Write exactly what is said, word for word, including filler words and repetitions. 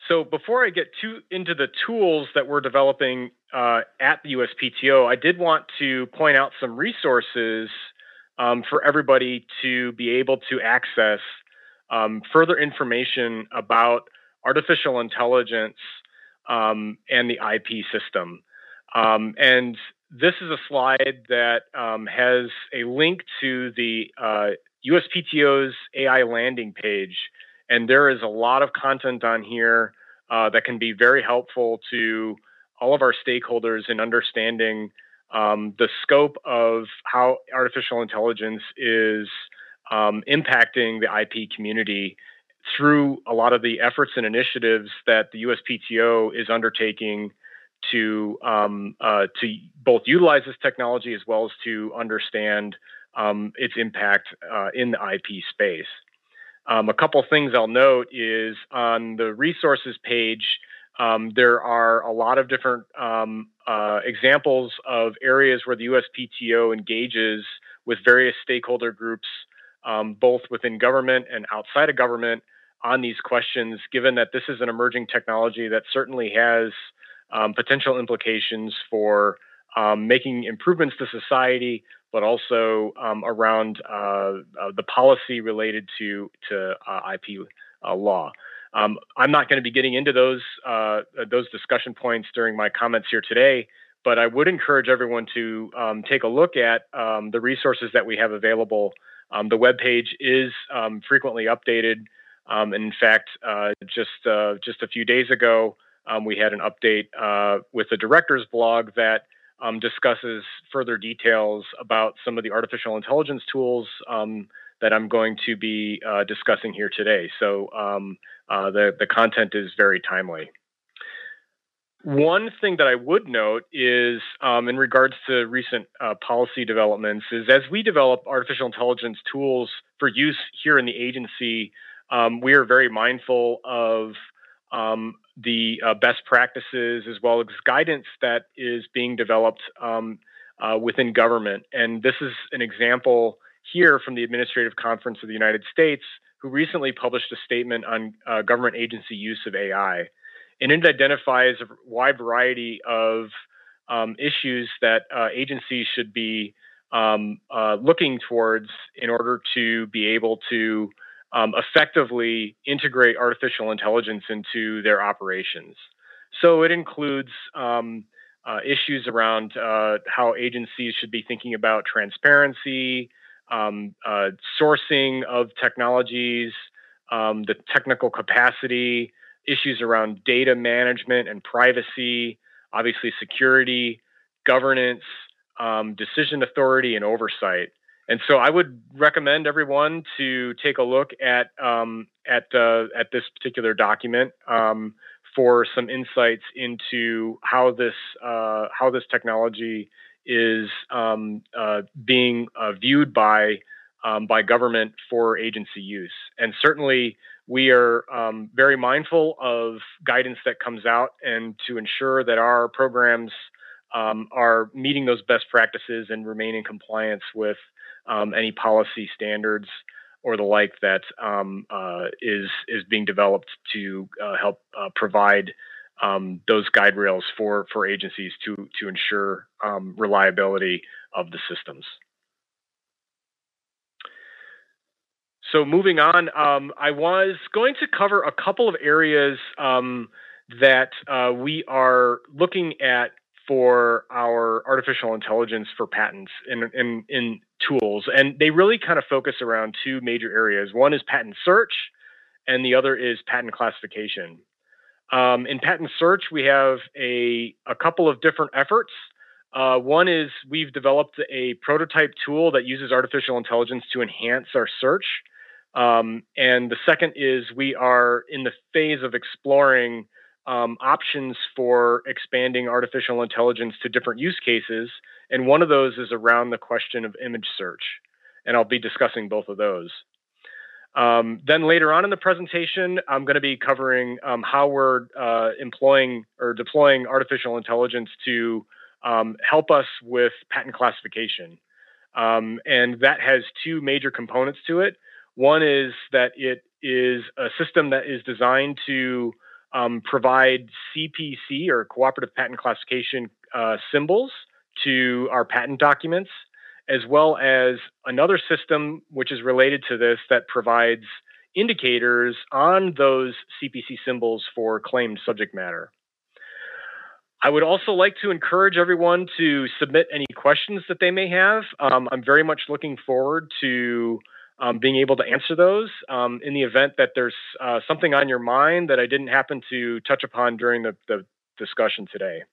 So before I get too into the tools that we're developing uh, at the U S P T O, I did want to point out some resources um, for everybody to be able to access um, further information about artificial intelligence um, and the I P system. Um, and this is a slide that um, has a link to the uh, U S P T O's A I landing page. And there is a lot of content on here uh, that can be very helpful to all of our stakeholders in understanding um, the scope of how artificial intelligence is um, impacting the I P community through a lot of the efforts and initiatives that the U S P T O is undertaking to um, uh, to both utilize this technology as well as to understand um, its impact uh, in the I P space. Um, a couple things I'll note is on the resources page, um, there are a lot of different um, uh, examples of areas where the U S P T O engages with various stakeholder groups, um, both within government and outside of government, on these questions, given that this is an emerging technology that certainly has um, potential implications for um, making improvements to society, but also um, around uh, uh, the policy related to to uh, I P uh, law. Um, I'm not going to be getting into those uh, those discussion points during my comments here today, but I would encourage everyone to um, take a look at um, the resources that we have available. Um, the webpage is um, frequently updated, um, and in fact, uh, just uh, just a few days ago, um, we had an update uh, with the director's blog that Um, discusses further details about some of the artificial intelligence tools um, that I'm going to be uh, discussing here today. So um, uh, the, the content is very timely. One thing that I would note is um, in regards to recent uh, policy developments is as we develop artificial intelligence tools for use here in the agency, um, we are very mindful of um, the uh, best practices as well as guidance that is being developed um, uh, within government. And this is an example here from the Administrative Conference of the United States, who recently published a statement on uh, government agency use of A I. And it identifies a wide variety of um, issues that uh, agencies should be um, uh, looking towards in order to be able to um, effectively integrate artificial intelligence into their operations. So it includes um, uh, issues around uh, how agencies should be thinking about transparency, um, uh, sourcing of technologies, um, the technical capacity, issues around data management and privacy, obviously security, governance, um, decision authority, and oversight. And so I would recommend everyone to take a look at um, at uh, at this particular document um, for some insights into how this uh, how this technology is um, uh, being uh, viewed by um, by government for agency use. And certainly, we are um, very mindful of guidance that comes out and to ensure that our programs um, are meeting those best practices and remain in compliance with um, any policy standards or the like that um, uh, is is being developed to uh, help uh, provide um, those guide rails for for agencies to to ensure um, reliability of the systems. So moving on, um, I was going to cover a couple of areas um, that uh, we are looking at for our artificial intelligence for patents in, in, in tools. And they really kind of focus around two major areas. One is patent search, and the other is patent classification. Um, in patent search, we have a, a couple of different efforts. Uh, one is we've developed a prototype tool that uses artificial intelligence to enhance our search. Um, and the second is we are in the phase of exploring um, options for expanding artificial intelligence to different use cases. And one of those is around the question of image search. And I'll be discussing both of those. Um, then later on in the presentation, I'm going to be covering um, how we're uh, employing or deploying artificial intelligence to um, help us with patent classification. Um, and that has two major components to it. One is that it is a system that is designed to um, provide C P C or Cooperative Patent Classification uh, symbols to our patent documents, as well as another system which is related to this that provides indicators on those C P C symbols for claimed subject matter. I would also like to encourage everyone to submit any questions that they may have. Um, I'm very much looking forward to um, being able to answer those um, in the event that there's uh, something on your mind that I didn't happen to touch upon during the, the discussion today.